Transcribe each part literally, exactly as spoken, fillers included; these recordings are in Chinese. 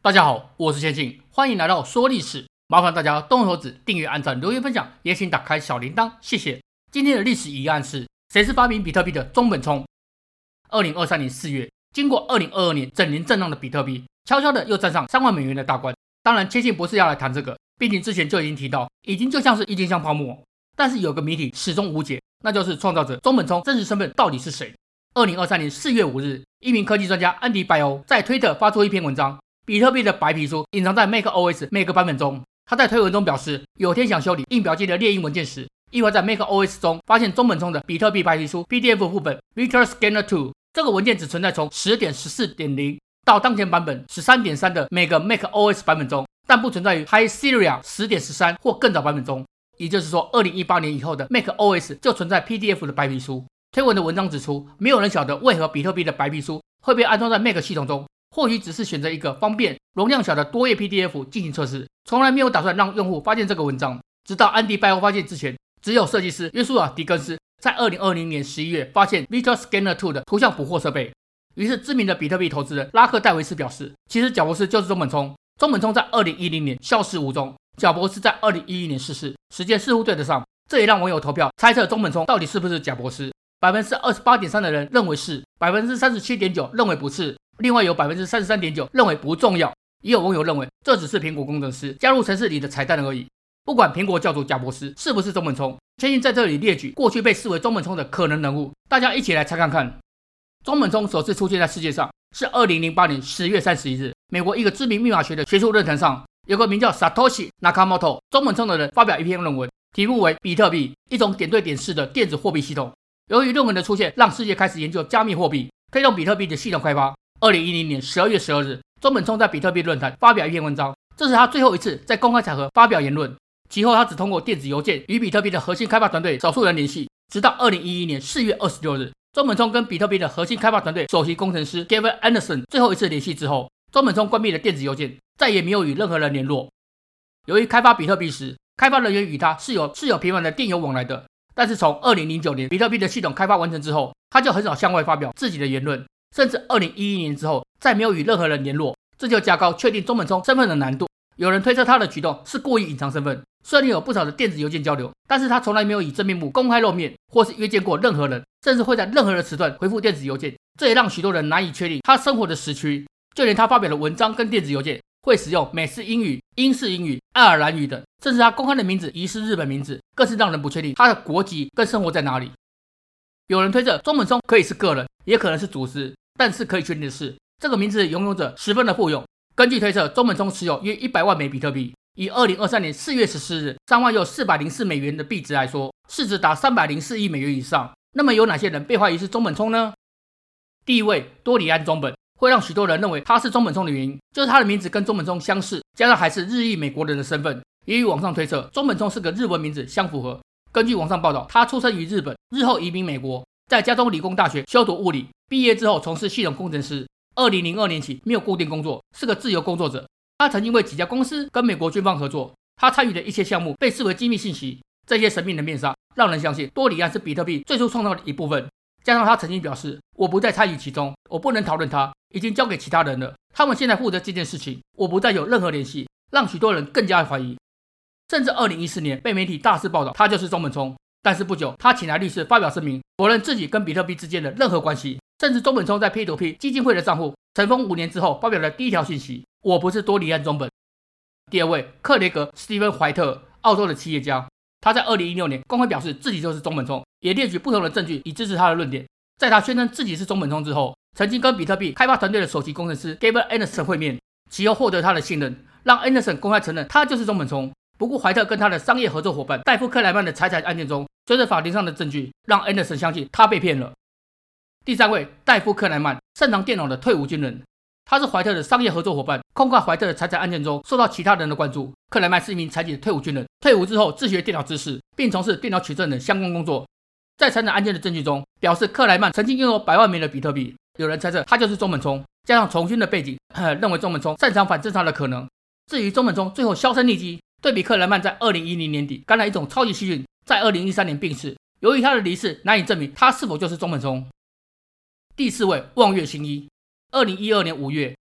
大家好，我是千信，欢迎来到说历史。麻烦大家动动手指订阅、按赞、留言、分享，也请打开小铃铛，谢谢。今天的历史疑案是：谁是发明比特币的中本聪？二零二三年四月，经过二零二二年整年震荡的比特币，悄悄的又站上三万美元的大关。当然，千信不是要来谈这个，毕竟之前就已经提到，已经就像是郁金香泡沫。但是有个谜题始终无解，那就是创造者中本聪真实身份到底是谁？二零二三年四月五日，一名科技专家安迪拜欧在推特发出一篇文章。比特币的白皮书隐藏在 macOS 每个版本中。他在推文中表示，有天想修理印表机的列印文件时，意外在 macOS 中发现中本聪的比特币白皮书 P D F 副本 Vector Scanner 二。这个文件只存在从 十点十四点零 到当前版本 十三点三 的每个 macOS 版本中，但不存在于 High Sierra 十点十三 或更早版本中。也就是说，二零一八年以后的 macOS 就存在 P D F 的白皮书。推文的文章指出，没有人晓得为何比特币的白皮书会被安装在 Mac 系统中。或许只是选择一个方便、容量小的多页 P D F 进行测试，从来没有打算让用户发现这个文章。直到安迪拜欧发现之前，只有设计师约书亚·狄更斯在二零二零年十一月发现 Vector Scanner 二的图像捕获设备。于是，知名的比特币投资人拉克戴维斯表示，其实贾博士就是中本聪。中本聪在二零一零年消失无踪，贾博士在二零一一年逝世，时间似乎对得上。这也让网友投票猜测中本聪到底是不是贾博士。百分之二十八点三的人认为是，百分之三十七点九认为不是。另外有 百分之三十三点九 认为不重要，也有网友认为这只是苹果工程师加入程式里的彩蛋而已。不管苹果教主贾博士是不是中本聪，千信在这里列举过去被视为中本聪的可能人物，大家一起来猜看看。中本聪首次出现在世界上是二零零八年十月三十一日，美国一个知名密码学的学术论坛上，有个名叫 Satoshi Nakamoto 中本聪的人发表一篇论文，题目为比特币，一种点对点式的电子货币系统。由于论文的出现，让世界开始研究加密货币，推动比特币的系统开发。二零一零年十二月十二日，中本聪在比特币论坛发表一篇文章，这是他最后一次在公开场合发表言论。其后他只通过电子邮件与比特币的核心开发团队少数人联系，直到二零一一年四月二十六日，中本聪跟比特币的核心开发团队首席工程师 Gavin Anderson 最后一次联系之后，中本聪关闭了电子邮件，再也没有与任何人联络。由于开发比特币时，开发人员与他是有是有频繁的电邮往来的，但是从二零零九年比特币的系统开发完成之后，他就很少向外发表自己的言论。甚至二零一一年之后再没有与任何人联络，这就加高确定中本聪身份的难度。有人推测他的举动是故意隐藏身份，虽然有不少的电子邮件交流，但是他从来没有以真面目公开露面，或是约见过任何人，甚至会在任何的时段回复电子邮件。这也让许多人难以确定他生活的时区，就连他发表的文章跟电子邮件会使用美式英语、英式英语、爱尔兰语等，甚至他公开的名字疑似日本名字，更是让人不确定他的国籍跟生活在哪里。有人推测中本聪可以是个人，也可能是组织，但是可以确定的是，这个名字的拥有者十分的富有。根据推测，中本聪持有约一百万枚比特币，以二零二三年四月十四日三万又四百零四美元的币值来说，市值达三百零四亿美元以上。那么有哪些人被怀疑是中本聪呢？第一位，多里安中本。会让许多人认为他是中本聪的原因，就是他的名字跟中本聪相似，加上还是日裔美国人的身份，也与网上推测中本聪是个日文名字相符合。根据网上报道，他出生于日本，日后移民美国，在加州理工大学修读物理，毕业之后从事系统工程师。二零零二年起没有固定工作，是个自由工作者。他曾经为几家公司跟美国军方合作，他参与的一切项目被视为机密信息。这些神秘的面纱让人相信多里安是比特币最初创造的一部分。加上他曾经表示，我不再参与其中，我不能讨论它，已经交给其他人了，他们现在负责这件事情，我不再有任何联系，让许多人更加怀疑。甚至二零一四年被媒体大肆报道他就是中本聪，但是不久他请来律师发表声明，否认自己跟比特币之间的任何关系。甚至中本聪在 P to P 基金会的账户尘封五年之后发表了第一条信息，我不是多里安中本。第二位，克雷格·史蒂芬·怀特，澳洲的企业家，他在二零一六年公开表示自己就是中本聪，也列举不同的证据以支持他的论点。在他宣称自己是中本聪之后，曾经跟比特币开发团队的首席工程师 Gavin Anderson 会面，其后获得他的信任，让 Anderson 公开承认他就是中本聪。不过怀特跟他的商业合作伙伴戴夫·克莱曼的财产案件中，随着法庭上的证据，让 Anderson 相信他被骗了。第三位，戴夫·克莱曼，擅长电脑的退伍军人，他是怀特的商业合作伙伴，控告怀特的财产案件中受到其他人的关注。克莱曼是一名残疾的退伍军人，退伍之后自学电脑知识，并从事电脑取证等相关工作。在财产案件的证据中，表示克莱曼曾经拥有百万枚的比特币，有人猜测他就是中本聪，加上从军的背景，呵认为中本聪擅长反侦查的可能。至于中本聪最后销声匿迹，对比克莱曼在二零一零年底感染一种超级细菌，在二零一三年病逝，由于他的离世难以证明他是否就是中本聪。第四位，望月新一。二零一二年五月，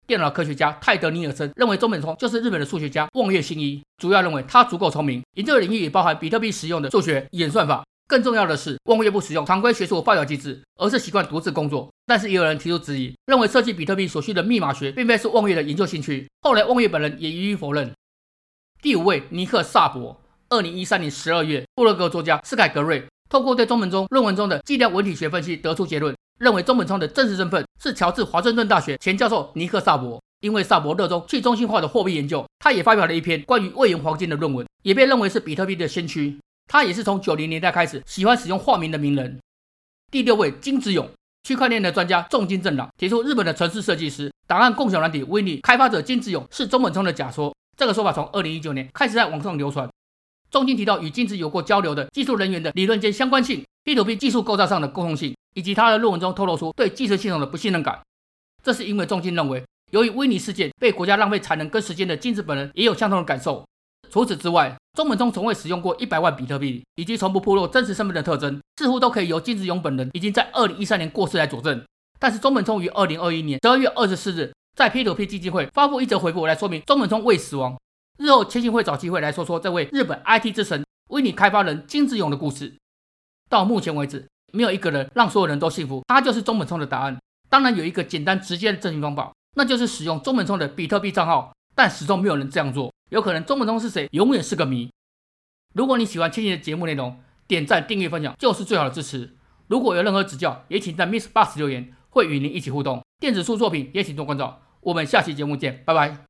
电脑科学家泰德尼尔森认为中本聪就是日本的数学家望月新一，主要认为他足够聪明，研究的领域也包含比特币使用的数学演算法。更重要的是，望月不使用常规学术发表机制，而是习惯独自工作。但是也有人提出质疑，认为设计比特币所需的密码学并非是望月的研究兴趣。后来望月本人也予以否认。第五位，尼克·萨博。二零一三年十二月，布洛格作家斯凯格瑞透过对中本聪论文中的计量文体学分析得出结论，认为中本聪的真实身份是乔治华盛顿大学前教授尼克·萨博。因为萨博热衷去中心化的货币研究，他也发表了一篇关于位元黄金的论文，也被认为是比特币的先驱。他也是从九零年代开始喜欢使用化名的名人。第六位，金子勇。区块链的专家重金正朗提出，日本的程式设计师、档案共享软体 Winnie 开发者金子勇是中本聪的假说。这个说法从二零一九年开始在网上流传。重金提到与金子有过交流的技术人员的理论间相关性、P to P 技术构造上的共同性，以及他的论文中透露出对计时系统的不信任感。这是因为重金认为，由于威尼事件被国家浪费才能跟时间的金子本人也有相同的感受。除此之外，中本聪从未使用过一百万比特币，以及从不暴露真实身份的特征，似乎都可以由金子勇本人已经在二零一三年过世来佐证。但是中本聪于二零二一年十二月二十四日在 P to P 基金会发布一则回复来说明中本聪未死亡。日后千信会找机会来说说这位日本 I T 之神威尼开发人金子勇的故事。到目前为止，没有一个人让所有人都信服他就是中本聪的答案。当然有一个简单直接的证明方法，那就是使用中本聪的比特币账号，但始终没有人这样做。有可能中本聪是谁永远是个谜。如果你喜欢千信的节目内容，点赞、订阅、分享就是最好的支持。如果有任何指教，也请在 Miss Box 留言，会与您一起互动。电子书作品也请多关照。我们下期节目见，拜拜。